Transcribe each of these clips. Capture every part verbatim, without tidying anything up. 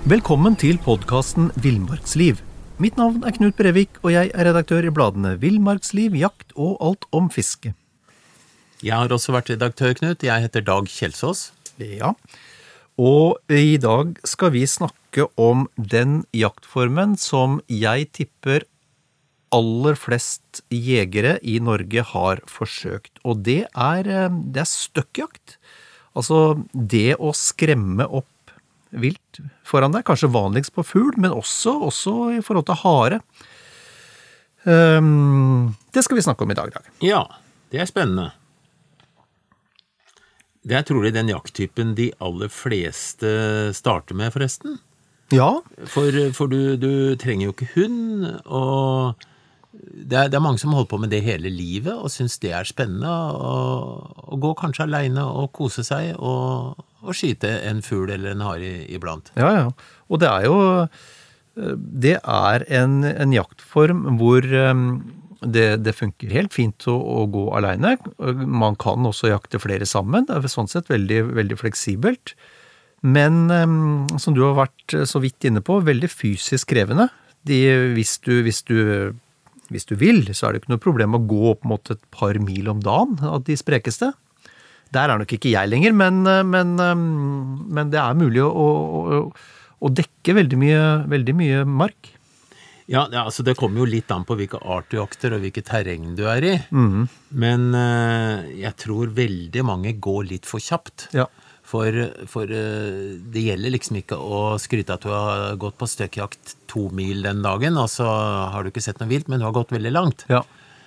Velkommen til podcasten Villmarksliv. Mitt navn er Knut Brevik, og jeg er redaktør i bladene Villmarksliv, Jakt og Alt om fiske. Jeg har også vært redaktør, Knut. Jeg heter Dag Kjelsås. Ja, og i dag skal vi snakke om den jaktformen som jeg tipper aller flest jegere i Norge har forsøkt. Og det er, det er støkkjakt. Altså det å skremme opp vilt foran deg, kanskje vanligst på fugl, men også, også i forhold til hare. Um, det skal vi snakke om i dag, Dag. Ja, det er spennende. Det er trolig den jakttypen de aller fleste starter med, forresten. Ja. For, for du, du trenger jo ikke hund, og det er, det er mange som holder på med det hele livet, og synes det er spennende, og, og gå kanskje alene og kose seg, og og skyte en fugl eller en hare iblant. Ja, ja. Og det er jo, det er en, en jaktform hvor um, det, det funker helt fint å, å gå alene. Man kan også jakte flere sammen. Det er sånn sett veldig, veldig fleksibelt. Men um, som du har vært så vidt inne på, veldig fysisk krevende. De, hvis, du, hvis, du, hvis du vil, så er det ikke noe problem å gå opp mot et par mil om dagen av de sprekeste. Der er nok ikke jeg lenger, men, men, men det er mulig å, å, å dekke veldig mye, veldig mye mark. Ja, det, altså det kommer jo litt an på hvilke art du jakter og hvilket terreng du er i. Mm. Men uh, jeg tror veldig mange går litt for kjapt. Ja. For, for uh, det gjelder liksom ikke å skryte at du har gått på støkkjakt to mil den dagen, og så har du ikke sett noe vilt, men du har gått veldig langt. Ja.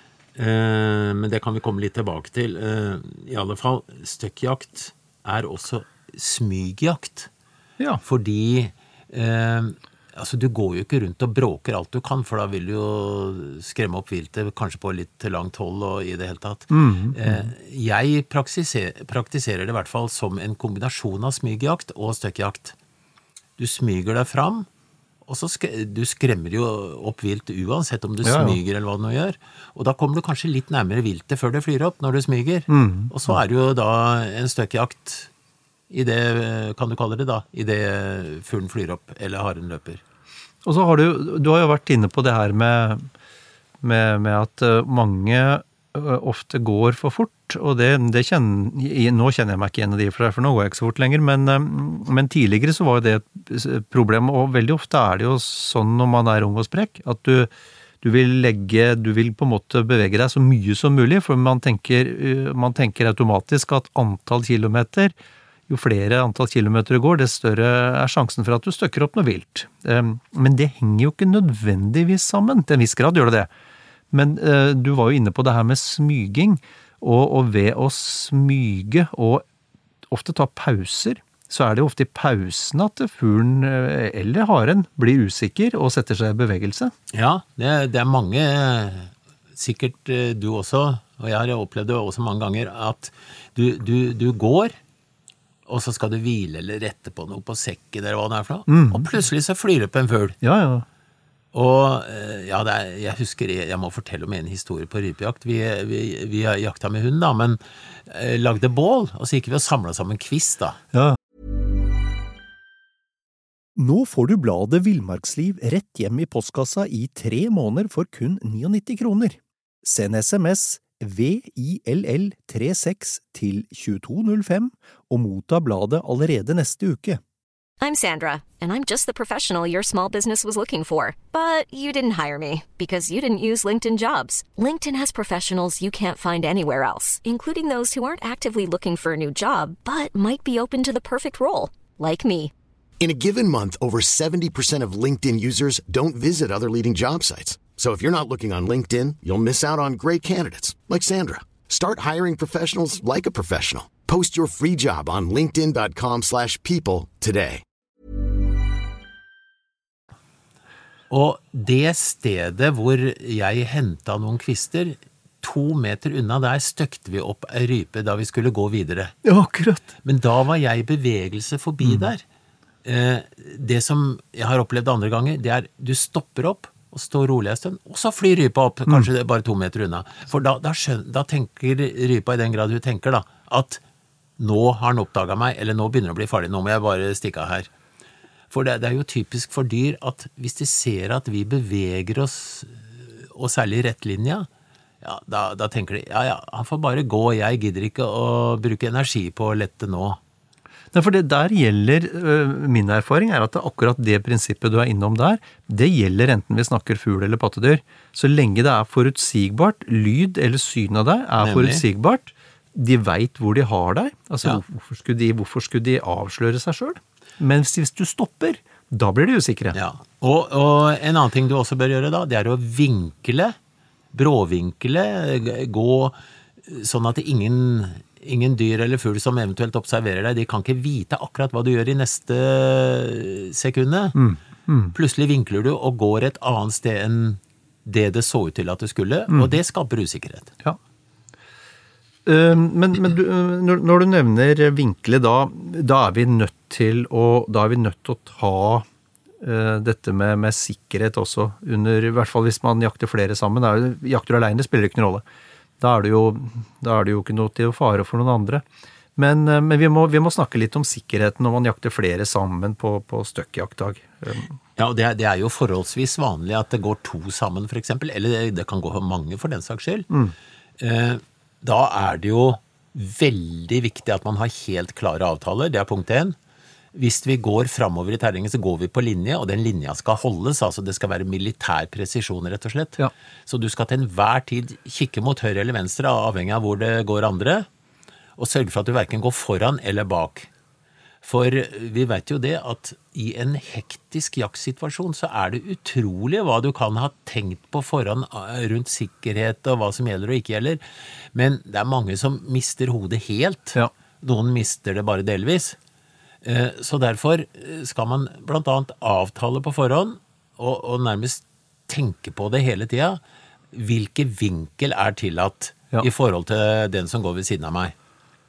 Uh, men det kan vi komme litt tilbake til. Uh, I alle fall, støkkjakt er også smygjakt. Ja. Fordi uh, altså, du går jo ikke rundt og bråker alt du kan, for da vil du jo skremme opp viltet, kanskje på litt langt hold og i det hele tatt. Mm. Uh, jeg praktiserer, praktiserer det i hvert fall som en kombinasjon av smygjakt og støkkjakt. Du smyger deg fram, og så sk- du skremmer jo opp vilt uansett om du Ja, ja. smyger eller hva du nå gjør. Og da kommer du kanskje litt nærmere viltet før det flyr opp når du smyger. Mm. Og så er det jo da en støkkjakt i det, kan du kalle det da, i det fuglen flyr opp eller haren løper. Og så har du, du har jo vært inne på det her med, med, med at mange ofte går for fort, og det, det kjenner, nå kjenner jeg meg ikke igjen i de, for nå går jeg ikke så fort lenger, men, men tidligere så var jo det et problem, og veldig ofte er det jo sånn når man er ung og sprekk, at du, du vil legge, du vil på en måte bevege deg så mye som mulig, for man tenker, man tenker automatisk at antall kilometer, jo flere antall kilometer du går, det større er sjansen for at du støkker opp noe vilt. Men det henger jo ikke nødvendigvis sammen, til en viss grad gjør det det. Men uh, du var jo inne på det her med smyging, og, og ved å smyge og ofte ta pauser, så er det jo ofte i pausen at fuglen uh, eller haren blir usikker og setter seg i bevegelse. Ja, det, det er mange, sikkert uh, du også, og jeg har opplevd det også mange ganger, at du, du, du går, og så skal du hvile eller rette på noe på sekken eller hva det er for noe, Mm. og plutselig så flyr opp en fugl. Ja, ja. Og ja, det er, jeg husker, jeg må fortelle om en historie på rypejakt. Vi, vi, vi jakta med hund da, men eh, lagde bål, og så gikk vi og samlet sammen kvist da. Ja. Nå får du bladet Villmarksliv rett hjem i postkassa i tre måneder for kun nittini kroner. Send sms V I L L tre seks til to to null fem og motta bladet allerede neste uke. I'm Sandra, and I'm just the professional your small business was looking for. But you didn't hire me, because you didn't use LinkedIn Jobs. LinkedIn has professionals you can't find anywhere else, including those who aren't actively looking for a new job, but might be open to the perfect role, like me. In a given month, over seventy percent of LinkedIn users don't visit other leading job sites. So if you're not looking on LinkedIn, you'll miss out on great candidates, like Sandra. Start hiring professionals like a professional. Post your free job on linkedin dot com slash people today. Og det stedet hvor jeg hentet noen kvister, to meter unna der støkte vi opp en rype da vi skulle gå videre. Ja, akkurat. Men da var jeg i bevegelse forbi mm. der. Eh, det som jeg har opplevd andre ganger, det er du stopper opp og står rolig en stund, og så flyr rypa opp, kanskje mm. bare to meter unna. For da, da, skjøn, da tenker rypa i den grad hun tenker da, at nå har han oppdaget meg, eller nå begynner det å bli farlig, nå må jeg bare stikke av her. For det, det er jo typisk for dyr at hvis de ser at vi beveger oss, og særlig i rettlinja, ja, da, da tenker de, ja, ja, han får bare gå, jeg gidder ikke å bruke energi på å lette nå. Nei, for det der gjelder, min erfaring er at det akkurat det prinsippet du er innom der, det gjelder enten vi snakker fugl eller pattedyr. Så lenge det er forutsigbart, lyd eller syn av deg er Nemlig. forutsigbart, de vet hvor de har deg. Altså, ja. hvorfor, skulle de, hvorfor skulle de avsløre seg selv? Men hvis du stopper, da blir de usikre. Ja. Og, og en annen ting du også bør gjøre da, det er å vinkle, bråvinkle, gå sånn at ingen... Ingen dyr eller fugl som eventuelt observerer deg, de kan ikke vite akkurat hva du gjør i neste sekunde. Mm, mm. Plutselig vinkler du og går et annet sted enn det det så ut til at du skulle, mm. og det skaper usikkerhet. Ja. Uh, men men du, når du nevner vinkle, da, da er vi nødt til å, da er vi nødt til å ta uh, dette med, med sikkerhet også, under, i hvert fall hvis man jakter flere sammen. Det er, jakter alene spiller ikke noen rolle. Da er, det jo, da er det jo ikke noe til å fare for noen andre. Men, men vi, må, vi må snakke litt om sikkerheten når man jakter flere sammen på, på støkkjaktdag. Ja, og det er, det er jo forholdsvis vanlig at det går to sammen for eksempel, eller det kan gå mange for den saks skyld. Mm. Eh, da er det jo veldig viktig at man har helt klare avtaler, det er punkt én. Hvis vi går fremover i terrengen, så går vi på linje, og den linja skal holdes, altså det skal være militær presisjon, rett og slett. Ja. Så du skal til enhver tid kikke mot høyre eller venstre, avhengig av hvor det går andre, og sørge for at du hverken går foran eller bak. For vi vet jo det at i en hektisk jaktsituasjon så er det utrolig hva du kan ha tenkt på forhånd rundt sikkerhet og hva som gjelder og ikke gjelder. Men det er mange som mister hodet helt. Ja. Noen mister det bare delvis. Så derfor skal man blant annet avtale på forhånd og, og nærmest tenke på det hele tiden. Hvilke vinkel er tillatt ja. I forhold til den som går ved siden av meg?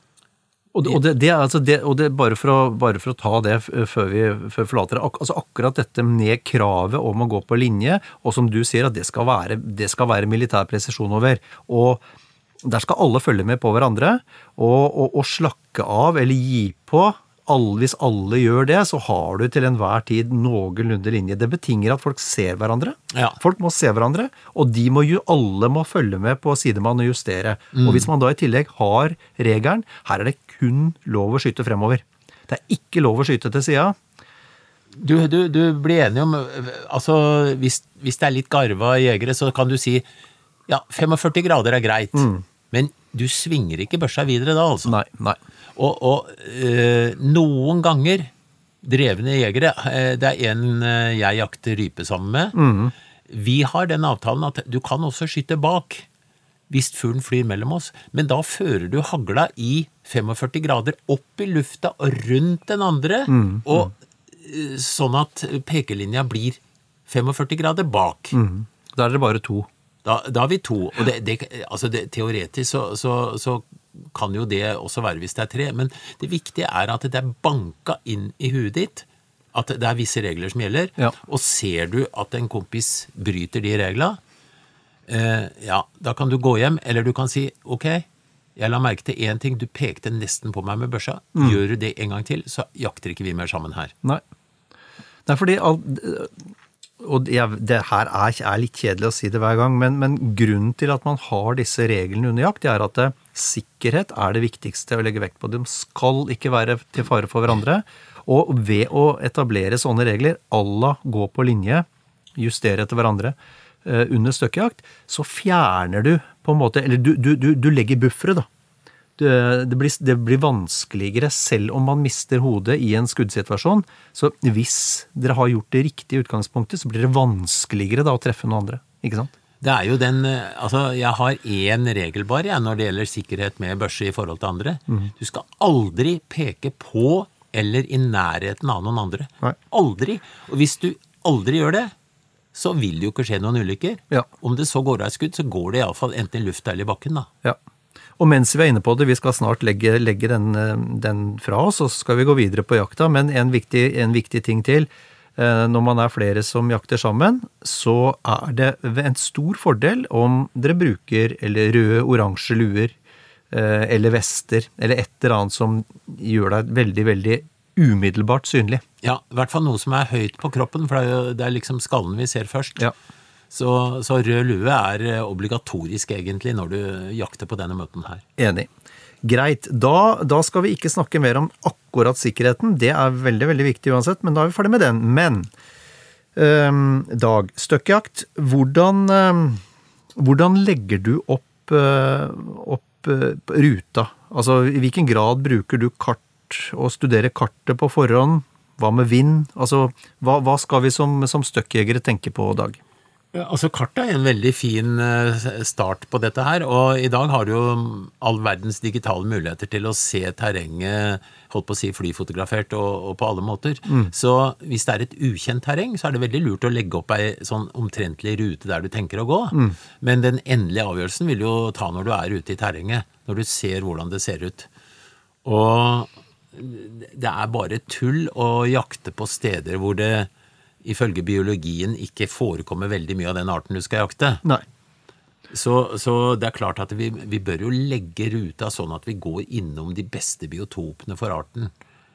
Og, og, det, det er altså det, og det bare for, å, bare for å ta det før vi før forlater det, ak altså akkurat dette med kravet om å gå på linje, og som du sier at det skal være, det skal være militær presisjon over, og der skal alle følge med på hverandre, og, og, og slakke av eller gi på. Alle, hvis alle gjør det, så har du til enhver tid noenlunde linje. Det betinger at folk ser hverandre. Ja. Folk må se hverandre, og de må jo, alle må følge med på sidemann og justere. Mm. Og hvis man da i tillegg har regelen, her er det kun lov å skyte fremover. Det er ikke lov å skyte til siden. Du, du, du blir enig om, altså hvis, hvis det er litt garva jegere, så kan du si, ja, førtifem grader er greit, mm. men du svinger ikke børsa videre da, altså. Nei, nei. Og, og øh, noen ganger drevne jegere, øh, det er en øh, jeg jakter rype sammen med, mm. vi har den avtalen at du kan også skyte bak hvis fuglen flyr mellom oss, men da fører du hagla i førtifem grader opp i lufta og rundt den andre, mm. og øh, sånn at pekelinja blir førtifem grader bak. Mm. Da er det bare to. Da, da er vi to, og det, det, altså det, teoretisk så, så, så kan jo det også være hvis det er tre, men det viktige er at det er banka inn i huet ditt, at det er visse regler som gjelder, ja. Og ser du at en kompis bryter de reglene, eh, ja, da kan du gå hjem, eller du kan si, ok, jeg la merke til en ting, du pekte nesten på meg med børsa, mm. gjør du det en gang til, så jakter ikke vi mer sammen her. Nei, Nei fordi all, og det, det her er, er litt kjedelig å si det hver gang, men, men grunnen til at man har disse reglene under jakt, det er at det, sikkerhet er det viktigste å legge vekt på. De skal ikke være til fare for hverandre, og ved å etablere sånne regler, alla gå på linje, justere etter hverandre eh, under støkkejakt, så fjerner du på en måte, eller du, du, du, du legger buffere da. Det, det, blir, det blir vanskeligere selv om man mister hodet i en skuddsituasjon, så hvis dere har gjort det riktige utgangspunktet, så blir det vanskeligere da å treffe noen andre, ikke sant? Det er jo den, altså jeg har en regel bare ja, når det gjelder sikkerhet med børse i forhold til andre. Mm. Du skal aldri peke på eller i nærheten av noen andre. Nei. Aldri. Og hvis du aldri gjør det, så vil det jo ikke skje noen ulykker. Ja. Om det så går av et skudd, så går det i alle fall enten i lufta eller i bakken da. Ja. Og mens vi er inne på det, vi skal snart legge, legge den, den fra oss, og så skal vi gå videre på jakta, men en viktig, en viktig ting til, når man er flere som jakter sammen, så er det en stor fordel om dere bruker eller røde, oransje luer, eller vester, eller et eller annet som gjør deg veldig, veldig umiddelbart synlig. Ja, i hvert fall noe som er høyt på kroppen, for det er, jo, det er liksom skallen vi ser først. Ja. Så, så rød lue er obligatorisk egentlig når du jakter på denne måten her. Enig. Greit, da, da skal vi ikke snakke mer om akkurat sikkerheten. Det er veldig, veldig viktig uansett, men da er vi ferdig med den. Men, um, Dag, støkkjakt, hvordan, um, hvordan legger du opp, uh, opp uh, ruta? Altså, i hvilken grad bruker du kart og studerer kartet på forhånd? Hva med vind? Altså, hva, hva skal vi som, som støkkjegere tenke på, Dag? Altså, kartet er en veldig fin start på dette her, og i dag har du jo all verdens digitale muligheter til å se terrenget, holdt på å si flyfotografert og, og på alle måter. Mm. Så hvis det er et ukjent terreng, så er det veldig lurt å legge opp en sånn omtrentlig rute der du tenker å gå. Mm. Men den endelige avgjørelsen vil jo ta når du er ute i terrenget, når du ser hvordan det ser ut. Og det er bare tull å jakte på steder hvor det ifølge biologien ikke forekommer veldig mye av den arten du skal jakte. Nei. Så, så det er klart at vi, vi bør jo legge ruta sånn at vi går innom de beste biotopene for arten.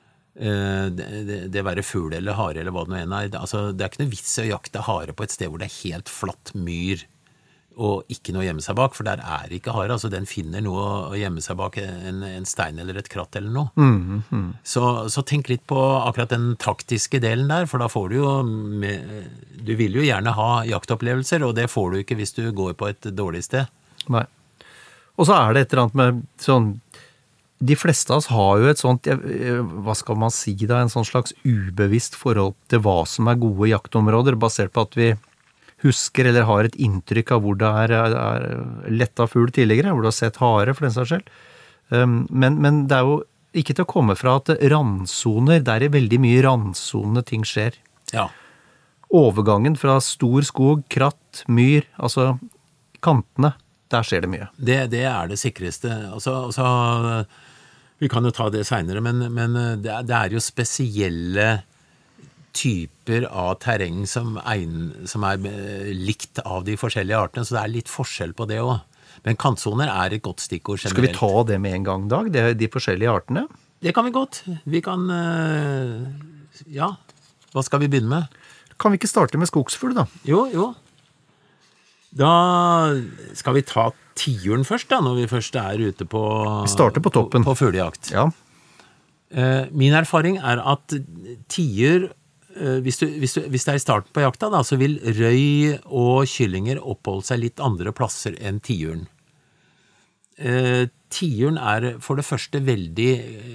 Eh, det, det, det være fugl eller hare eller hva det nå enn er. Altså, det er ikke noe vits å jakte hare på et sted hvor det er helt flatt myr og ikke noe å gjemme seg bak, for der er ikke hare. Altså, den finner noe å gjemme seg bak, en, en stein eller et kratt eller noe. Mm, mm. Så, så tenk litt på akkurat den taktiske delen der, for da får du jo med, du vil jo gjerne ha jaktopplevelser, og det får du ikke hvis du går på et dårlig sted. Nei. Og så er det et eller annet med sånn, de fleste av oss har jo et sånt, hva skal man si da, en sånn slags ubevisst forhold til hva som er gode jaktområder, basert på at vi husker eller har et inntrykk av hvor det er, er letta fugl tidligere, hvor du har sett hare for den saks skyld. Um, men, men det er jo ikke til å komme fra at randsoner, der er veldig mye randsonende ting skjer. Ja. Overgangen fra stor skog, kratt, myr, altså kantene, der skjer det mye. Det, det er det sikreste. Altså, altså, vi kan jo ta det senere, men, men det, er, det er jo spesielle typer av terreng som, ein, som er likt av de forskjellige artene, så det er litt forskjell på det også. Men kantsoner er et godt stikkord generelt. Skal vi ta det med en gang, Dag, det, de forskjellige artene? Det kan vi godt. Vi kan, ja, hva skal vi begynne med? Kan vi ikke starte med skogsfugl da? Jo, jo. Da skal vi ta tiuren først da, når vi først er ute på... Vi starter på toppen. På, på fuglejakt. Ja. Min erfaring er at tiur, Hvis, du, hvis, du, hvis det er i starten på jakta, da, så vil røy og kyllinger oppholde seg litt andre plasser enn tiuren. Eh, tiuren er for det første veldig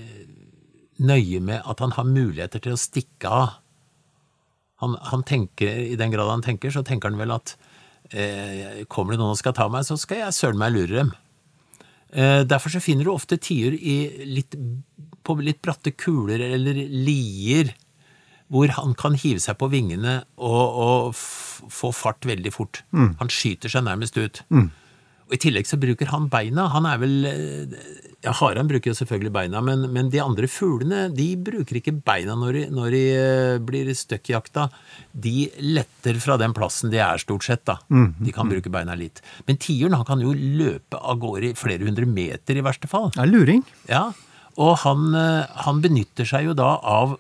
nøye med at han har muligheter til å stikke av. Han, han tenker, i den grad han tenker, så tenker han vel at eh, kommer det noen som skal ta meg, så skal jeg søren meg lure dem. Eh, derfor så finner du ofte tiur i litt, på litt bratte kuler eller lier, hvor han kan hive seg på vingene og, og f- få fart veldig fort. Mm. Han skyter seg nærmest ut. Mm. Og i tillegg så bruker han beina. Han er vel... Ja, haren bruker jo selvfølgelig beina, men, men de andre fuglene, de bruker ikke beina når de, når de blir støkkjakta. De letter fra den plassen de er stort sett, da. Mm. De kan bruke beina litt. Men tiuren, han kan jo løpe av gårde i flere hundre meter i verste fall. Det er luring. Ja, og han, han benytter seg jo da av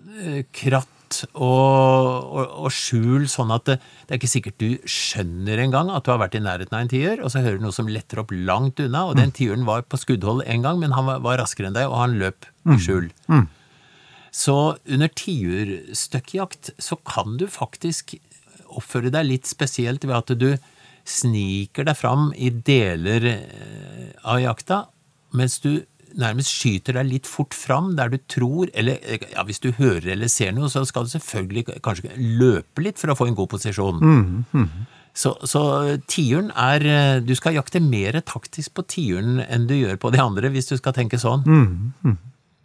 kratt og, og, og skjul, sånn at det, det er ikke sikkert du skjønner en gang at du har vært i nærheten av en tiur, og så hører du noe som letter opp langt unna, og den tiuren var på skuddhold en gang, men han var, var raskere enn deg, og han løp i skjul. Mm. Mm. Så under tiurstøkkjakt så kan du faktisk oppføre deg litt spesielt ved at du sniker deg fram i deler av jakta, mens du nærmest skyter deg litt fort fram der du tror, eller ja, hvis du hører eller ser noe, så skal du selvfølgelig kanskje løpe litt for å få en god posisjon. Mm, mm. Så, så tiuren er, du skal jakte mer taktisk på tiuren enn du gjør på de andre, hvis du skal tenke sånn. Mm, mm.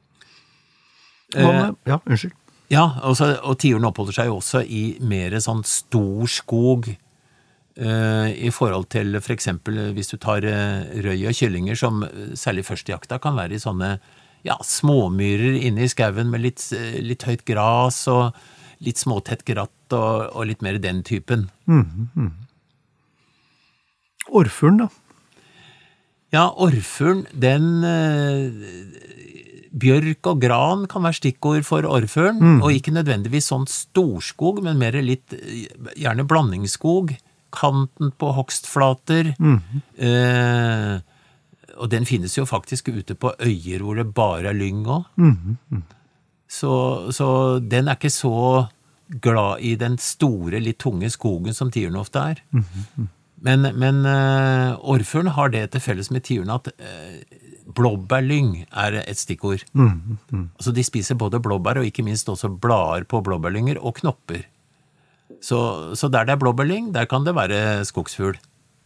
Eh, ja, unnskyld. Ja, også, og tiuren oppholder seg jo også i mer sånn stor skog, i forhold til for eksempel hvis du tar røy og kyllinger som særlig først i jakta kan være i sånne ja, småmyrer inne i skauen med litt, litt høyt gras og litt småtett gratt og, og litt mer den typen. Mm, mm. Orrfuglen da? Ja, orrfuglen, den eh, bjørk og gran kan være stikkord for orrfuglen, mm. og ikke nødvendigvis sånn storskog, men mer litt, gjerne blandingsskog, kanten på hogstflater, mm. eh, og den finnes jo faktisk ute på øyer hvor det bare er lyng også. Mm. Mm. Så, så den er ikke så glad i den store, litt tunge skogen som tiuren ofte er. Mm. Men, men uh, orrfuglen har det til felles med tiuren at uh, blåbærlyng er et stikkord. Mm, mm. Altså de spiser både blåbær og ikke minst også blader på blåbærlynger og knopper. Så, så der det er blåbærlyng, der kan det være skogsfugl.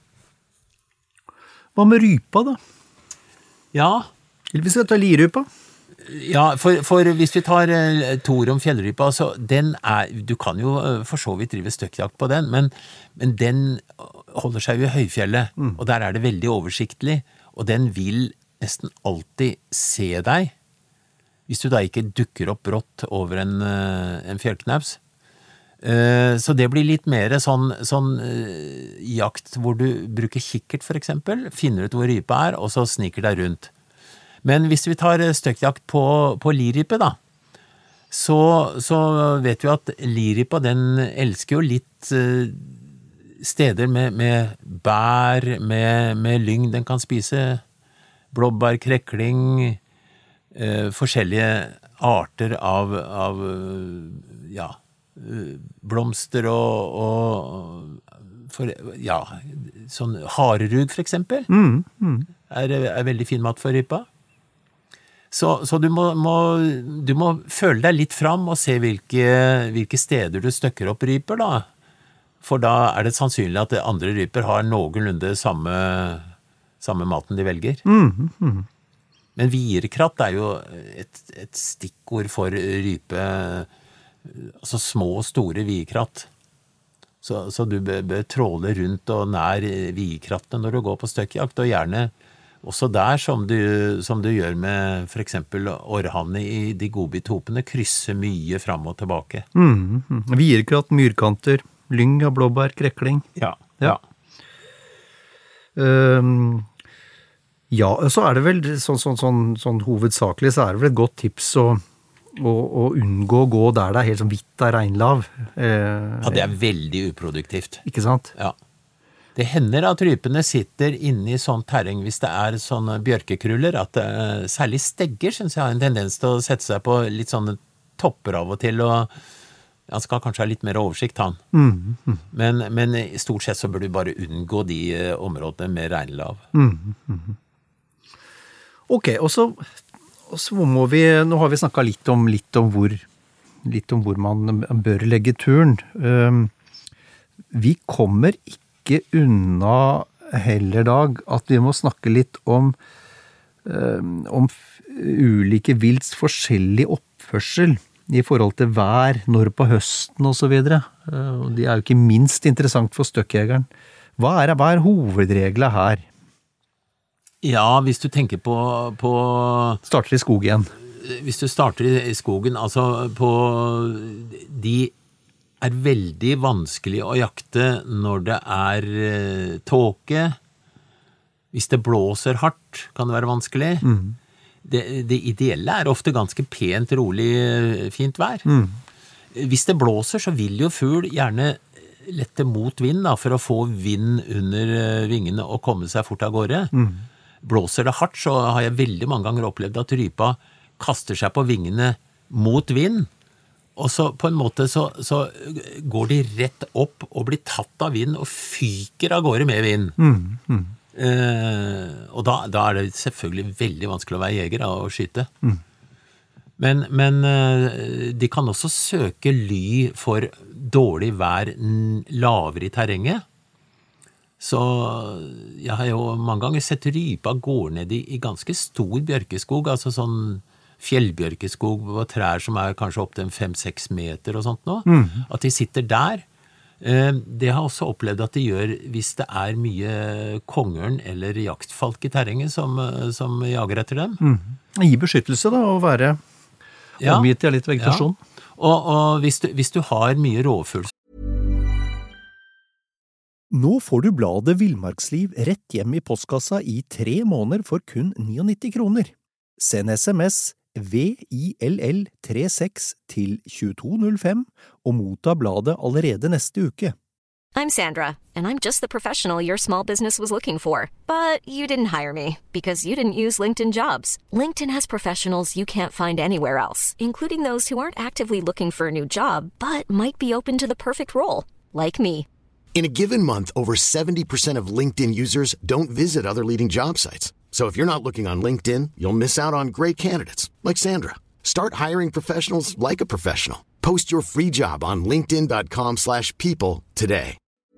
Hva med rypa da? Ja. Eller vi skal ta lirypa? Ja, for, for hvis vi tar uh, Tor om fjellrypa, så den er, du kan jo uh, for så vidt drive støkkjakt på den, men, men den holder seg jo i høyfjellet, mm. og der er det veldig oversiktlig, og den vil nesten alltid se deg, hvis du da ikke dukker opp brått over en, uh, en fjellknaus. Uh, så det blir litt mer sånn, sånn uh, jakt hvor du bruker kikkert for eksempel, finner ut hvor rypa er, og så sniker deg rundt. Men hvis vi tar støkkjakt på, på lirype da, så, så vet vi at lirypa den elsker jo litt uh, steder med, med bær, med, med lyng den kan spise, blåbær, krekling, uh, forskjellige arter av, av uh, ja, uh, blomster og, og for, ja, sånn harerug for eksempel, mm, mm. Er, er veldig fin mat for rypa. Så, så du, må, må, du må føle deg litt fram og se hvilke, hvilke steder du støkker opp ryper da. For da er det sannsynlig at andre ryper har noenlunde samme, samme maten de velger. Mm, mm. Men vierkratt er jo et, et stikkord for rype, altså små og store vierkratt. Så, så du bør, bør tråle rundt og nær vierkrattene når du går på støkkjakt, og gjerne også der, som du, som du gjør med for eksempel orrhanne i de godbithopene, krysse mye fram og tilbake. Mm, mm. Vierkratt, myrkanter, lyng av blåbær, krekling. Ja, ja. Um, ja, så er det vel sånn, sånn, sånn, sånn hovedsakelig, så er det vel et godt tips å, å, å unngå å gå der det er helt sånn hvitt av regnlav. Uh, ja, det er veldig uproduktivt. Ikke sant? Ja. Det hender at rypene sitter inne i sånn terreng hvis det er sånne bjørkekruller, at uh, særlig stegger synes jeg har en tendens til å sette seg på litt sånne topper av og til, og han skal kanskje ha litt mer oversikt, han. Mm, mm. Men, men stort sett så bør du bare unngå de uh, områdene med regnlav. Mm, mm. Ok, og så, og så må vi, nå har vi snakket litt om, litt om, hvor, litt om hvor man bør legge turen. Um, vi kommer ikke ikke unna heller dag at vi må snakke litt om, um, om ulike vilts forskjellig oppførsel i forhold til vær, når på høsten og så videre. Uh, de er jo ikke minst interessant for støkkjegeren. Hva er, hva er hovedregler her? Ja, hvis du tenker på, på... Starter i skog igjen. Hvis du starter i skogen, altså på de er veldig vanskelig å jakte når det er uh, tåke. Hvis det blåser hardt, kan det være vanskelig. Mm. Det, det ideelle er ofte ganske pent, rolig, fint vær. Mm. Hvis det blåser, så vil jo fugl gjerne lette mot vind da, for å få vind under vingene og komme seg fort av gårde. Mm. Blåser det hardt, så har jeg veldig mange ganger opplevd at rypa kaster seg på vingene mot vind, og så på en måte så, så går de rett opp og blir tatt av vind og fyker av gårde med vind. Mm, mm. Eh, og da, da er det selvfølgelig veldig vanskelig å være jeger og skyte. Mm. Men, men de kan også søke ly for dårlig vær lavere i terrenget. Så jeg har jo mange ganger sett rypa gå ned i, i ganske stor bjørkeskog, altså sånn fjellbjørkeskog og trær som er kanskje opp til fem seks meter og sånt nå, mm. at de sitter der. Det har også opplevd at de gjør hvis det er mye kongørn eller jaktfalk i terrenget som, som jager etter dem. Mm. Gi beskyttelse da, og være ja. omgitt av litt vegetasjon. Ja. Og, og hvis, du, hvis du har mye rovfugl Nå får du bladet Villmarksliv rett hjem i postkassa i tre måneder for kun nittini kroner. Send sms V I L L tre seks til to to null fem og motta bladet allerede neste uke. I'm Sandra, and I'm just the professional your small business was looking for. But you didn't hire me because you didn't use LinkedIn Jobs. LinkedIn has professionals you can't find anywhere else, including those who aren't actively looking for a new job, but might be open to the perfect role, like me. In a given month, over seventy percent of LinkedIn users don't visit other leading job sites. So if you're not looking on LinkedIn, you'll miss out on great candidates like Sandra. Start hiring professionals like a professional. Post your free job on linkedin dot com slash people today.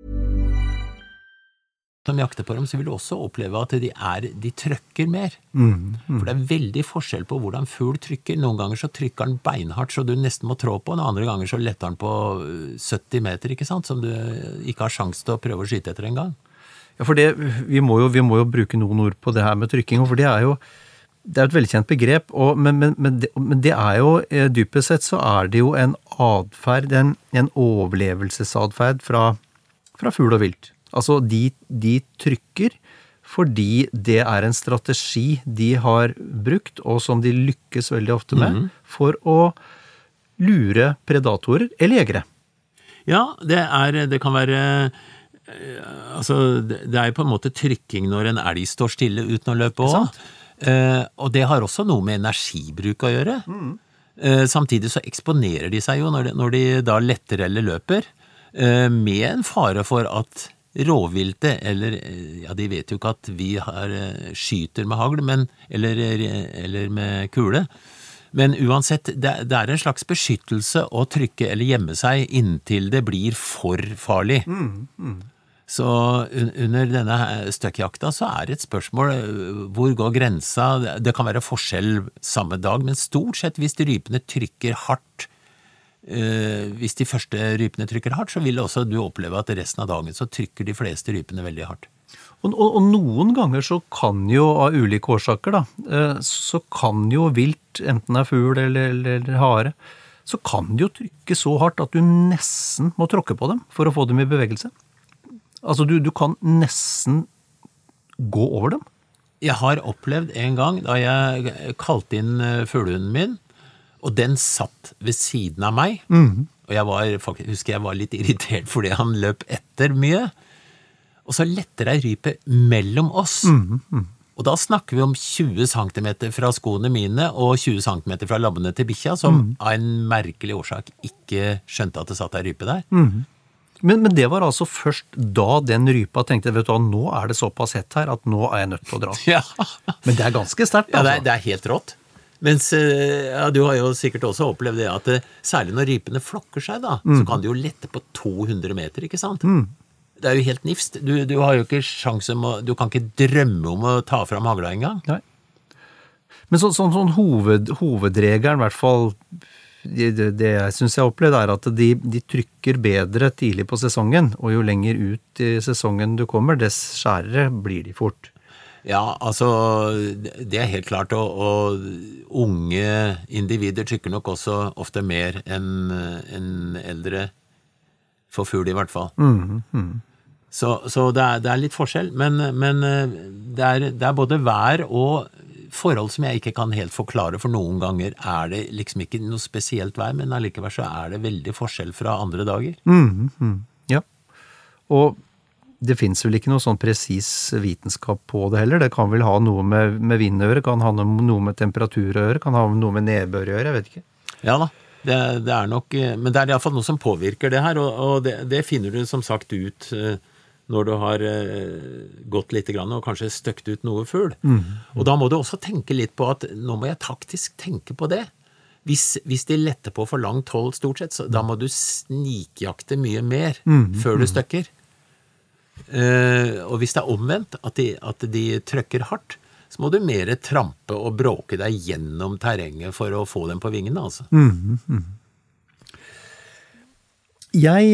Som jakter på dem, så vil du også oppleve at de, er, de trykker mer. Mm, mm. For det er veldig forskjell på hvordan fugl trykker. Noen ganger så trykker den beinhardt, så du nesten må trå på, og andre ganger så letter den på sytti meter, ikke sant? Som du ikke har sjans til å prøve å skyte etter en gang. Ja, for det, vi må jo, vi må jo bruke noen ord på det her med trykking, for det er jo det er et velkjent begrep, og, men, men, men, det, men det er jo, dypest sett så er det jo en adferd, en, en overlevelsesadferd fra, fra fugl og vilt. Altså, de, de trykker fordi det er en strategi de har brukt, og som de lykkes veldig ofte med, mm. for å lure predatorer eller jegere. Ja, det, er, det kan være... Altså, det er jo på en måte trykking når en elg står stille uten å løpe også. Eh, og det har også noe med energibruk å gjøre. Mm. Eh, samtidig så eksponerer de seg jo når de, når de da letter eller løper, eh, med en fare for at råviltet, eller ja, de vet jo ikke at vi har skyter med hagl, men, eller, eller med kule. Men uansett, det, det er en slags beskyttelse å trykke eller gjemme seg inntil det blir for farlig. Mm, mm. Så under denne støkkjakta så er det et spørsmål, hvor går grensa? Det kan være forskjell samme dag, men stort sett hvis de rypene trykker hardt, Uh, hvis de første rypene trykker hardt, så vil også du oppleve at resten av dagen så trykker de fleste rypene veldig hardt. Og, og, og noen ganger så kan jo av ulike årsaker da, uh, så kan jo vilt, enten det er fugl eller, eller, eller hare, så kan de jo trykke så hardt at du nesten må tråkke på dem for å få dem i bevegelse. Altså du, du kan nesten gå over dem. Jeg har opplevd en gang da jeg kalte inn fuglehunden min, og den satt ved siden av meg, mm. og jeg var, faktisk, husker jeg var litt irritert fordi han løp etter mye, og så letter jeg rype mellom oss, mm. Mm. og da snakker vi om tjue centimeter fra skoene mine, og tjue centimeter fra labbene til bikkja, som mm. av en merkelig årsak ikke skjønte at det satt en rype der. Mm. Men, men det var altså først da den rypa tenkte, vet du hva, nå er det såpass hett her, at nå er jeg nødt til å dra. Ja. Men det er ganske sterkt, altså. Ja, det er, det er helt rått. Mens, ja, du har jo sikkert også opplevd det at det, særlig når rypene flokker seg da, mm. så kan de jo lette på to hundre meter, ikke sant? Mm. Det er jo helt nifst. Du, du har jo ikke sjanse om å, du kan ikke drømme om å ta fram hagla en gang. Nei. Men så, sånn, sånn hoved, hovedregelen, i hvert fall, det, det, det jeg synes jeg opplevde er at de, de trykker bedre tidlig på sesongen, og jo lenger ut i sesongen du kommer, dess skjærere blir de fort. Ja, altså, det er helt klart, og, og unge individer trykker nok også ofte mer enn en eldre for fugl i hvert fall. Mm, mm. Så, så det, er, det er litt forskjell, men, men det, er, det er både vær og forhold som jeg ikke kan helt forklare, for noen ganger er det liksom ikke noe spesielt vær, men allikevel så er det veldig forskjell fra andre dager. Mm, mm. Ja, og det finnes vel ikke noe sånn presis vitenskap på det heller. Det kan vel ha noe med, med vind å gjøre, kan ha noe med temperatur å gjøre, kan ha noe med nedbør å gjøre, jeg vet ikke. Ja da, det, det er nok, men det er i hvert fall noe som påvirker det her, og, og det, det finner du som sagt ut når du har gått litt grann, og kanskje støkt ut noe fugl. Mm. Og da må du også tenke litt på at nå må jeg taktisk tenke på det. Hvis, hvis de letter på for langt hold stort sett, så da må du snikjakte mye mer mm. før du støkker. Uh, og hvis det er omvendt, at de, at de trykker hardt, så må du mer trampe og bråke deg gjennom terrenget for å få dem på vingene, altså. Mm, mm. Jeg,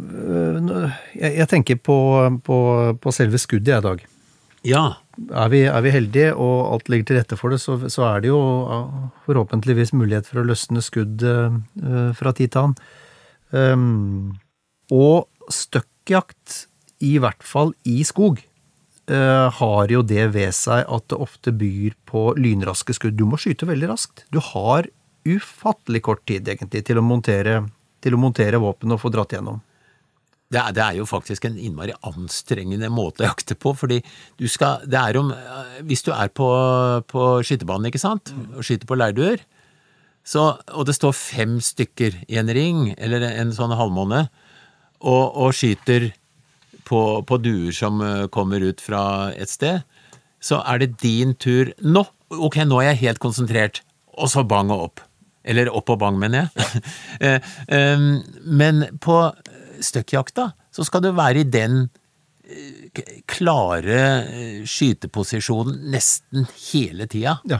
jeg, jeg tenker på, på, på selve skuddet i dag. Ja. Er vi, er vi heldige, og alt ligger til rette for det, så, så er det jo forhåpentligvis mulighet for å løsne skudd uh, fra tid til annen. Um, og støkkjakt i hvert fall i skog, uh, har jo det ved seg at det ofte byr på lynraske skudd. Du må skyte veldig raskt. Du har ufattelig kort tid egentlig til å montere, til å montere våpen og få dratt gjennom. Det er, det er jo faktisk en innmari anstrengende måte å jakte på, fordi du skal, det er om, hvis du er på, på skyttebanen, ikke sant, og skyter på leirduer, så, og det står fem stykker i en ring, eller en sånn halvmåne, og, og skyter på, på duer som kommer ut fra et sted, så er det din tur. Nå, ok, nå er jeg helt konsentrert, og så bang og opp. Eller opp og bang, mener jeg. Men på støkkjakta, så skal du være i den klare skyteposisjonen nesten hele tida. Ja.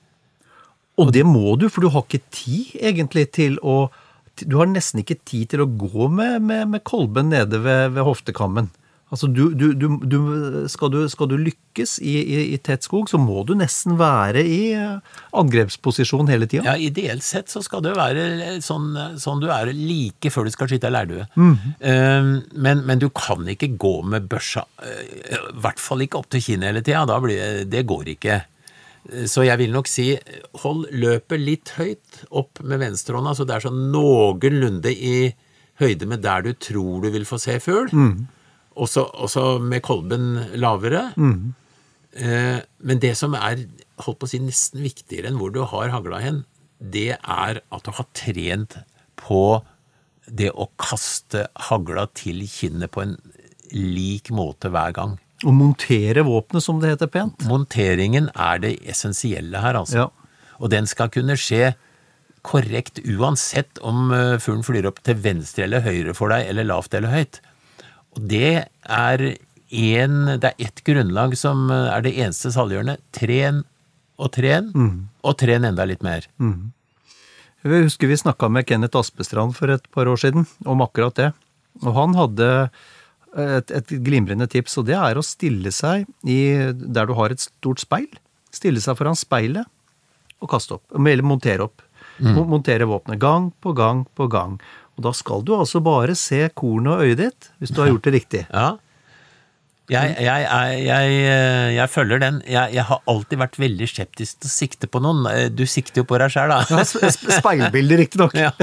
Og det må du, for du har ikke tid egentlig til å, du har nesten ikke tid til å gå med, med, med kolben nede ved, ved hoftekammen. Altså, du, du, du, du, skal, du, skal du lykkes i, i, i tett skog, så må du nesten være i angrepsposisjon hele tiden. Ja, ideelt sett så skal du være sånn, sånn du er like før du skal skyte lærdue. Mm. Um, men, men du kan ikke gå med børsa, i hvert fall ikke opp til kinnet hele tiden, da blir, det går ikke. Så jeg vil nok si, hold løpet litt høyt opp med venstrehånda, så det er sånn noenlunde i høyde med der du tror du vil få se fugl. Mm. Også, også med kolben lavere. Mm. Eh, men det som er, holdt på å si, nesten viktigere enn hvor du har hagla hen, det er at du har trent på det å kaste hagla til kinnet på en lik måte hver gang. Og montere våpenet, som det heter pent. Monteringen er det essensielle her, altså. Ja. Og den skal kunne skje korrekt uansett om fuglen flyr opp til venstre eller høyre for deg, eller lavt eller høyt. Og det er en, det er et grunnlag som er det eneste saliggjørende. Tren og tren, mm. og tren enda litt mer. Mm. Jeg husker vi snakket med Kenneth Aspestrand for et par år siden om akkurat det. Og han hadde et, et glimrende tips, og det er å stille seg i, der du har et stort speil. Stille seg foran speilet og kaste opp, eller montere opp. Mm. Montere våpenet gang på gang på gang. Og da skal du altså bare se kornet og øyet ditt, hvis du har gjort det riktig. Ja, jeg, jeg, jeg, jeg, jeg følger den. Jeg, jeg har alltid vært veldig skeptisk til å sikte på noen. Du sikter jo på deg selv, da. Ja, speilbildet riktig nok. Ja.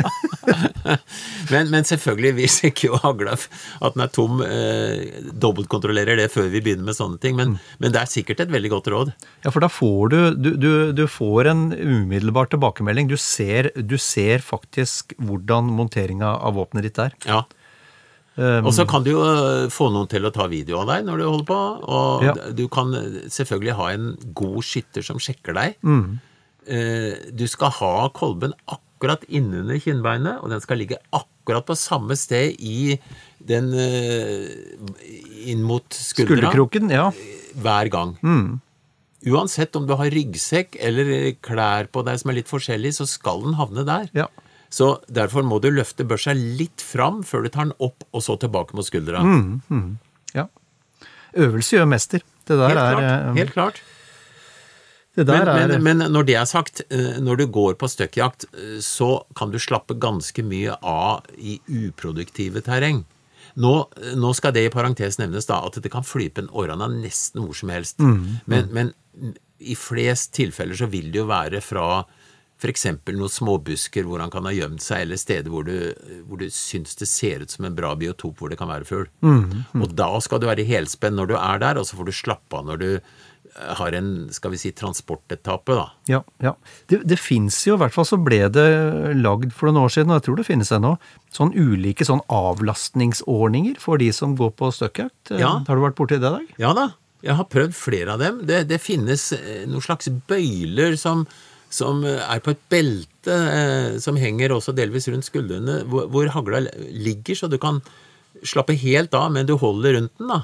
Men, men selvfølgelig, vi sjekker jo hagla at den er tom, eh, dobbeltkontrollerer det før vi begynner med sånne ting, men, mm. men det er sikkert et veldig godt råd. Ja, for da får du, du, du, du får en umiddelbar tilbakemelding. Du ser, du ser faktisk hvordan monteringen av våpenet ditt er. Ja. Um, og så kan du jo få noen til å ta video av deg når du holder på, og ja. Du kan selvfølgelig ha en god skytter som sjekker deg. Mm. Uh, du skal ha kolben akkurat innunder kinnbeinet, og den skal ligge akkurat på samme sted i den uh, inn mot skuldra. Skulderkroken, ja. Hver gang. Mm. Uansett om du har ryggsekk eller klær på deg som er litt forskjellig, så skal den havne der. Ja. Så derfor må du løfte børsa litt fram før du tar den opp, og så tilbake mot skuldra. Mm, mm, ja. Øvelse gjør mester. Det der helt er... Klart, helt klart. Det der men, er... men, men når det er sagt, når du går på støkkjakt, så kan du slappe ganske mye av i uproduktive terreng. Nå, nå skal det i parentes nevnes da, at det kan flype en årene nesten hvor som helst. Mm, mm. Men, men i flest tilfeller så vil det jo være fra for eksempel noen småbusker hvor han kan ha gjemt seg, eller steder hvor du, hvor du syns det ser ut som en bra biotop hvor det kan være fugl. Mm, mm. Og da skal du være helspenn når du er der, og så får du slappe av når du har en, skal vi si, transportetappe da. Ja, ja. Det, det finnes jo, i hvert fall så ble det lagd for noen år siden, og jeg tror det finnes ennå, sånn ulike sånn avlastningsordninger for de som går på støkkjakt. Ja. Har du vært borti det, Dag? Ja da, jeg har prøvd flere av dem. Det, det finnes noen slags bøyler som som er på et belte, eh, som henger også delvis rundt skuldrene, hvor, hvor hagla ligger, så du kan slappe helt av, men du holder rundt den da.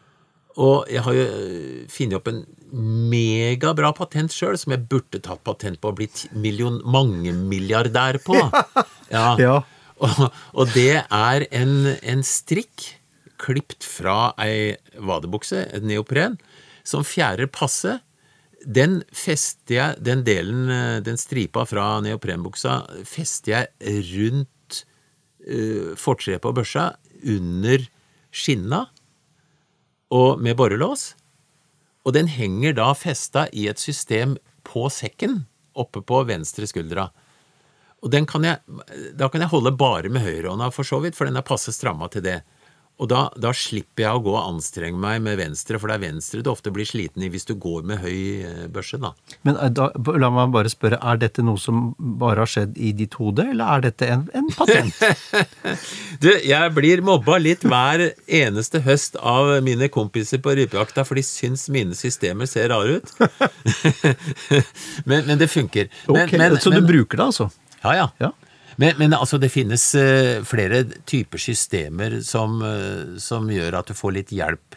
Og jeg har jo finnet opp en mega bra patent selv, som jeg burde tatt patent på og blitt million, mange milliardær på. Ja. Ja. Og, og det er en, en strikk, klipt fra ei vadebukse, et neopren, som fjærer passe. Den fester jeg, den delen, den stripa fra neoprenbuksa, fester jeg rundt uh, fortreet på børsa, under skinna, og med borrelås, og den henger da festet i et system på sekken, oppe på venstre skuldra. Og den kan jeg, da kan jeg holde bare med høyrehånda for så vidt, for den er passe strammet til det. Og da, da slipper jeg å gå og anstrenge meg med venstre, for det er venstre du ofte blir sliten i hvis du går med høy børse, da. Men da, la meg bare spørre, er dette noe som bare har skjedd i ditt hode, eller er dette en, en patent? Du, jeg blir mobba litt hver eneste høst av mine kompiser på rypejakta, for de syns mine systemer ser rare ut. men, men det funker. Men, Ok, men, så men, du bruker det altså? Ja, ja. Ja. Men, men altså, det finnes uh, flere typer systemer som, uh, som gjør at du får litt hjelp.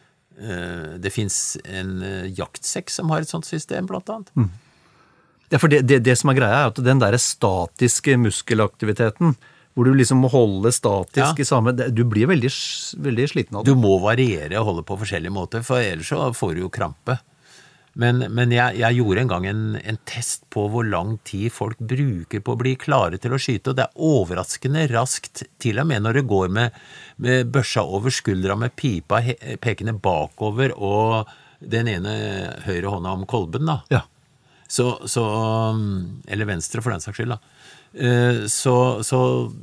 Uh, det finnes en uh, jaktsekk som har et sånt system, blant annet. Mm. Ja, for det, det, det som er greia er at den der statiske muskelaktiviteten, hvor du liksom må holde statisk Ja. i samme, det, du blir veldig, veldig sliten av det. Du må variere og holde på forskjellige måter, for ellers så får du jo krampe. Men, men jeg, jeg gjorde en gang en, en test på hvor lang tid folk bruker på å bli klare til å skyte, og det er overraskende raskt, til og med når det går med, med børsa over skuldra med pipa he, pekende bakover, og den ene høyre hånda om kolben, da. Ja. Så, så, eller venstre for den saks skyld, da. Så, så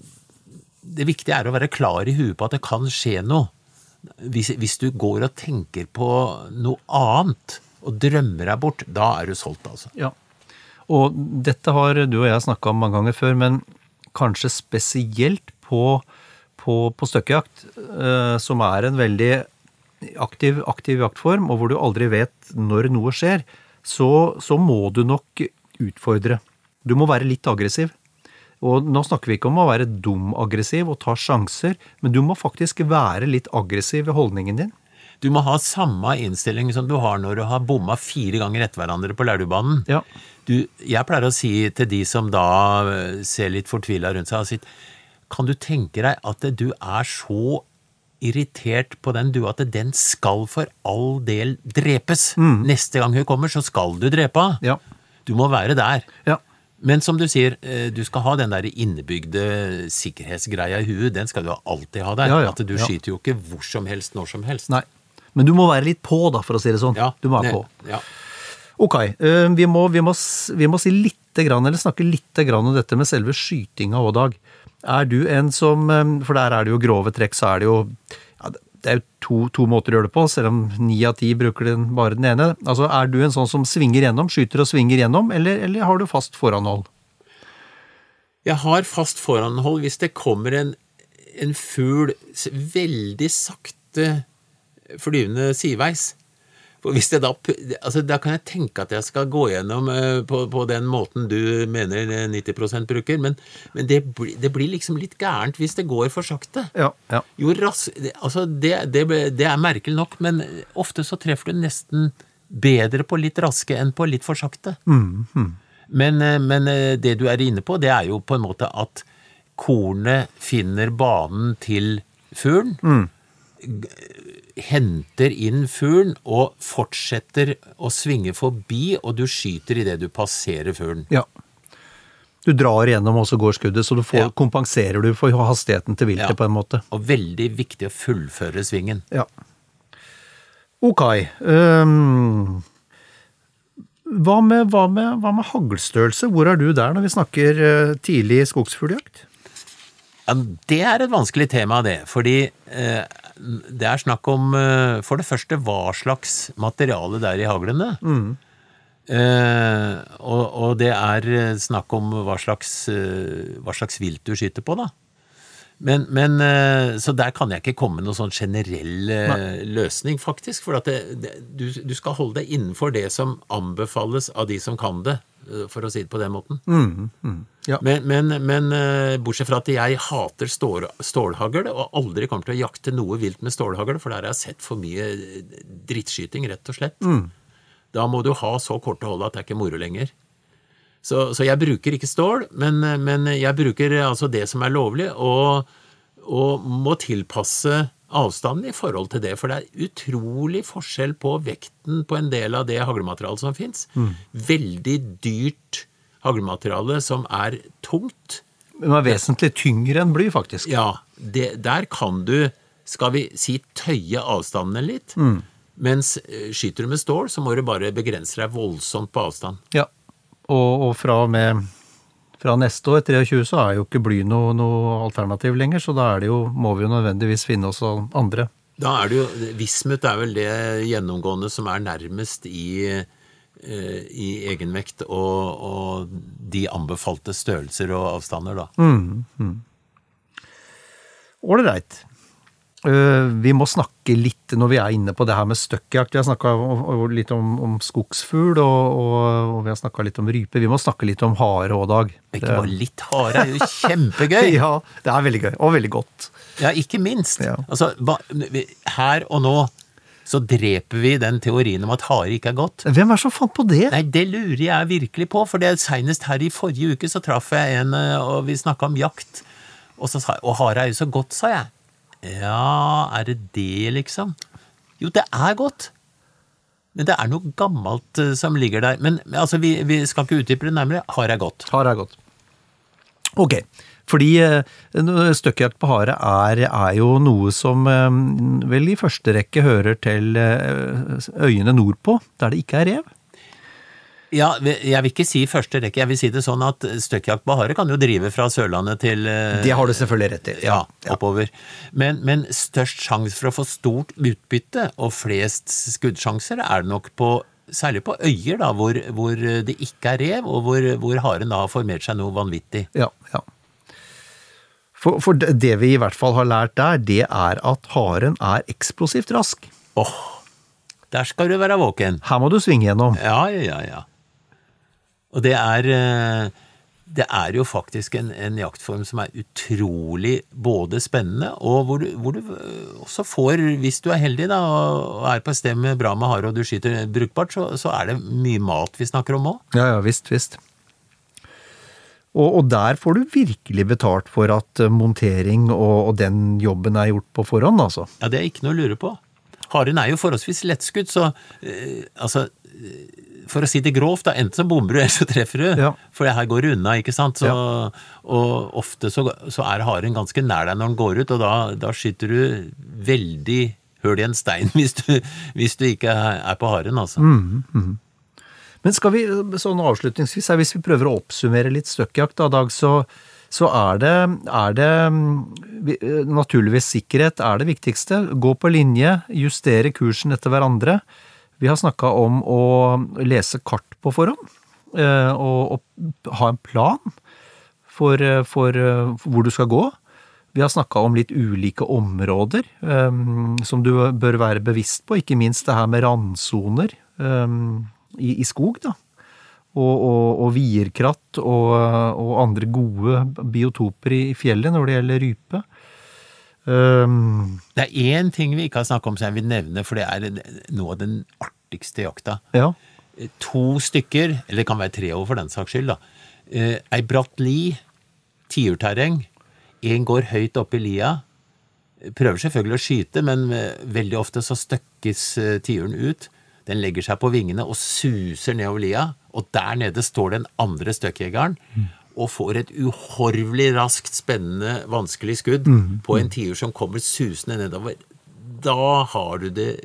det viktige er å være klar i huet på at det kan skje noe. Hvis, hvis du går og tenker på noe annet, og drømmer deg bort, da er du solgt, altså. Ja, og dette har du og jeg snakket om mange ganger før, men kanskje spesielt på, på, på støkkejakt, eh, som er en veldig aktiv, aktiv jaktform, og hvor du aldri vet når noe skjer, så, så må du nok utfordre. Du må være litt aggressiv. Og nå snakker vi ikke om å være dum aggressiv og ta sjanser, men du må faktisk være litt aggressiv i holdningen din. Du må ha samme innstilling som du har når du har bommet fire ganger etter hverandre på Lærdubanen. Ja. Du, jeg pleier å si til de som da ser litt fortvilet rundt seg, sitt, kan du tenke deg at du er så irritert på den, du, at den skal for all del drepes. Mm. Neste gang hun kommer, så skal du drepe. Ja. Du må være der. Ja. Men som du sier, du skal ha den der innebygde sikkerhetsgreia i huet, den skal du alltid ha der. Ja, ja, at du ja. skyter jo ikke hvor som helst, når som helst. Nei. Men du må være litt på, da, for å si det sånn. Ja, du må være ne, på. Ja. Ok, vi må, vi, må, vi må si litt grann, eller snakke litt grann om dette med selve skytinga også, Dag. Er du en som, for der er det jo grove trekk, så er det jo, ja, det er jo to, to måter å gjøre det på, selv om ni av ti bruker den, bare den ene. Altså, er du en sånn som svinger gjennom, skyter og svinger gjennom, eller, eller har du fast foranhold? Jeg har fast foranhold hvis det kommer en, en fugl veldig sakte flyvende sideveis. For hvis det da, altså da kan jeg tenke at jeg skal gå gjennom på, på den måten du mener nitti prosent bruker, men, men det, blir, det blir liksom litt gærent hvis det går for sakte. Ja, ja. Jo, ras, altså det, det, det er merkelig nok, men ofte så treffer du nesten bedre på litt raske enn på litt for sakte. Mm, mm. Men, men det du er inne på, det er jo på en måte at kornet finner banen til fuglen, mm. henter inn fuglen og fortsetter å svinge forbi, og du skyter i det du passerer fuglen. Ja. Du drar igjennom, og så går skuddet, så du får, Ja. kompenserer du for hastigheten til viltet Ja. på en måte. Og veldig viktig å fullføre svingen. Ja. Ok. Um, hva, med, hva, med, hva med haglstørrelse? Hvor er du der når vi snakker uh, tidlig skogsfugljakt? Ja, det er et vanskelig tema, det, fordi eh, det er snakk om, eh, for det første, hva slags materiale det er i haglene. Mm. Eh, og, og det er snakk om hva slags, eh, hva slags vilt du skyter på, da. Men, men eh, så der kan jeg ikke komme med noen sånn generell eh, løsning, faktisk, for at det, det, du, du skal holde deg innenfor det som anbefales av de som kan det, for å si det på den måten. Mm, mm, ja. Men, men, men bortsett fra at jeg hater stål, stålhagl, og aldri kommer til å jakte noe vilt med stålhagl, for der har jeg sett for mye drittskyting, rett og slett. Mm. Da må du ha så korte hold at det er ikke moro lenger. Så, så jeg bruker ikke stål, men, men jeg bruker altså det som er lovlig, og, og må tilpasse avstanden i forhold til det, for det er utrolig forskjell på vekten på en del av det haglmaterialet som finnes. Mm. Veldig dyrt haglmateriale som er tungt. Men er vesentlig tyngre enn bly, faktisk. Ja, det, der kan du skal vi si tøye avstandene litt, mm. mens skyter du med stål, så må du bare begrense deg voldsomt på avstand. Ja, og, og fra med... Fra neste år, tjuetre, så er jo ikke bly noe, noe alternativ lenger, så da er det jo, må vi jo nødvendigvis finne oss andre. Da er det jo, vismut er vel det gjennomgående som er nærmest i, i egenvekt og, og de anbefalte størrelser og avstander da. Mm, mm. Ålreit. Uh, vi må snakke litt når vi er inne på det her med støkkjakt. Vi har snakket litt om, om skogsfugl, og, og, og vi har snakket litt om rype. Vi må snakke litt om hare også, Dag. Ikke bare litt hare, er jo kjempegøy. Ja, det er veldig gøy, og veldig godt. Ja, ikke minst. Ja. Altså, her og nå så dreper vi den teorien om at hare ikke er godt. Hvem er det som fant på det? Nei, det lurer jeg virkelig på, for det senest her i forrige uke så traff jeg en, og vi snakket om jakt, og, så sa, og hare er jo så godt, sa jeg. Ja, er det det liksom? Jo, det er godt. Men det er noe gammelt som ligger der. Men altså, vi, vi skal ikke utdype det nærmere. Hare er godt. Hare er godt. Ok, fordi støkkjakt på hare er, er jo noe som vel i første rekke hører til øyene nordpå, der det ikke er rev. Ja, jeg vil ikke si første rekke, jeg vil si det sånn at støkkjakt på hare kan jo drive fra Sørlandet til... Det har du selvfølgelig rett i. Ja, oppover. Men, men størst sjanse for å få stort utbytte og flest skuddsjanser er det nok på, særlig på øyer da, hvor, hvor det ikke er rev, og hvor, hvor haren da har formert seg noe vanvittig. Ja, ja. For, for det vi i hvert fall har lært der, det er at haren er eksplosivt rask. Åh, oh, der skal du være våken. Her må du svinge gjennom. Ja, ja, ja, ja. Og det er, det er jo faktisk en, en jaktform som er utrolig både spennende, og hvor du, hvor du også får, hvis du er heldig da, og er på et sted med bra med hare, og du skyter brukbart, så, så er det mye mat vi snakker om også. Ja, ja, visst, visst. Og, og der får du virkelig betalt for at montering og, og den jobben er gjort på forhånd, altså. Ja, det er ikke noe å lure på. Haren er jo forholdsvis lettskudd, så eh, altså... For å si det grovt, da, enten så bomber du, eller så treffer du, ja. For det her går unna, ikke sant? Så, ja. Og ofte så, så er haren ganske nær deg når den går ut, og da, da skyter du veldig høl i en stein hvis du, hvis du ikke er på haren, altså. Mm, mm. Men skal vi, sånn avslutningsvis, hvis vi prøver å oppsummere litt støkkjakt da, Dag, så, så er det, er det naturligvis sikkerhet er det viktigste. Gå på linje, justere kursen etter hverandre. Vi har snakket om å lese kart på forhånd, og, og ha en plan for, for, for hvor du skal gå. Vi har snakket om litt ulike områder um, som du bør være bevisst på, ikke minst det her med randsoner um, i, i skog, da. Og, og, og vierkratt og, og andre gode biotoper i fjellet når det gjelder rype. Um, det er en ting vi ikke har snakket om som jeg vil nevne, for det er noe av den artigste jakta. Ja. To stykker, eller det kan være tre over for den saks skyld da. Eh, ei bratt li, tiurterreng, en går høyt opp i lia, prøver selvfølgelig å skyte, men veldig ofte så støkkes tiuren ut. Den legger seg på vingene og suser nedover lia, og der nede står den andre støkkjegeren, mm. og får et uhorvelig raskt, spennende, vanskelig skudd mm. på en tiur som kommer susende nedover. Da har du det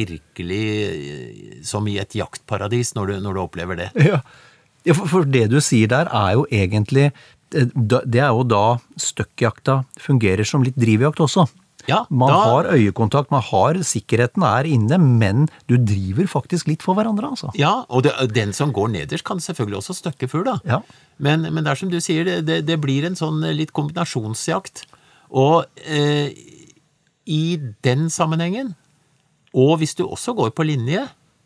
virkelig som i et jaktparadis når du, når du opplever det. Ja, ja for, for det du sier der er jo egentlig, det er jo da støkkjakta fungerer som litt drivjakt også. Ja, man da, har øyekontakt, man har sikkerheten er inne, men du driver faktisk litt for hverandre, altså. Ja, og det, den som går nederst kan selvfølgelig også støkke fugl, da. Ja. Men, men det er som du sier, det, det, det blir en sånn litt kombinasjonsjakt. Og eh, i den sammenhengen, og hvis du også går på linje,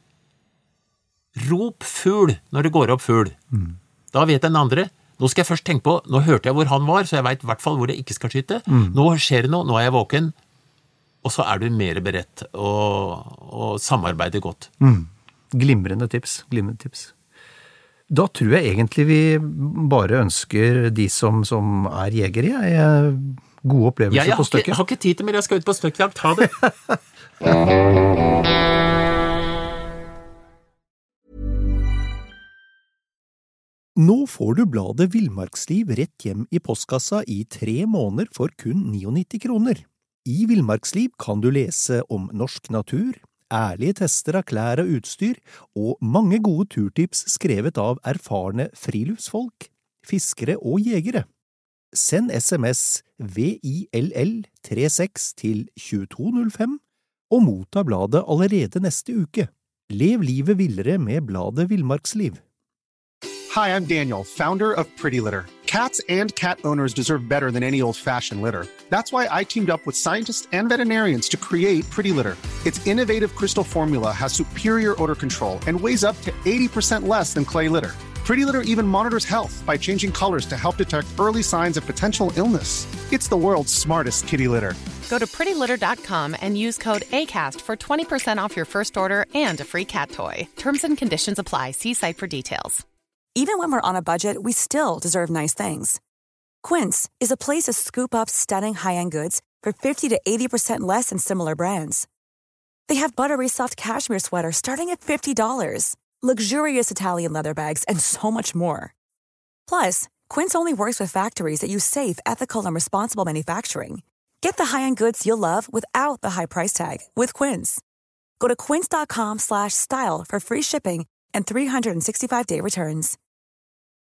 rop fugl når det går opp fugl. Mm. Da vet den andre, nå skal jeg først tenke på, nå hørte jeg hvor han var, så jeg vet i hvert fall hvor jeg ikke skal skyte. Mm. Nå skjer det noe, nå er jeg våken, og så er du mer beredt og, og samarbeider godt. Mm. Glimrende tips, glimrende tips. Da tror jeg egentlig vi bare ønsker de som, som er jegere, jeg, gode opplevelser ja, på støkket. Jeg har ikke tid til mer, jeg skal ut på støkkjakt, ha det. Nå får du bladet Villmarksliv rett hjem i postkassa i tre måneder for kun nittini kroner. I Villmarksliv kan du lese om norsk natur, ærlige tester av klær og utstyr, og mange gode turtips skrevet av erfarne friluftsfolk, fiskere og jegere. Send sms V I L L trettiseks til tjueto null fem og motta bladet allerede neste uke. Lev livet villere med bladet Villmarksliv. Hi, I'm Daniel, founder of Pretty Litter. Cats and cat owners deserve better than any old-fashioned litter. That's why I teamed up with scientists and veterinarians to create Pretty Litter. Its innovative crystal formula has superior odor control and weighs up to eighty percent less than clay litter. Pretty Litter even monitors health by changing colors to help detect early signs of potential illness. It's the world's smartest kitty litter. Go to pretty litter dot com and use code ACAST for twenty percent off your first order and a free cat toy. Terms and conditions apply. See site for details. Even when we're on a budget, we still deserve nice things. Quince is a place to scoop up stunning high-end goods for fifty to eighty percent less than similar brands. They have buttery soft cashmere sweaters starting at fifty dollars, luxurious Italian leather bags, and so much more. Plus, Quince only works with factories that use safe, ethical, and responsible manufacturing. Get the high-end goods you'll love without the high price tag with Quince. Go to quince dot com slash style for free shipping and three sixty-five day returns.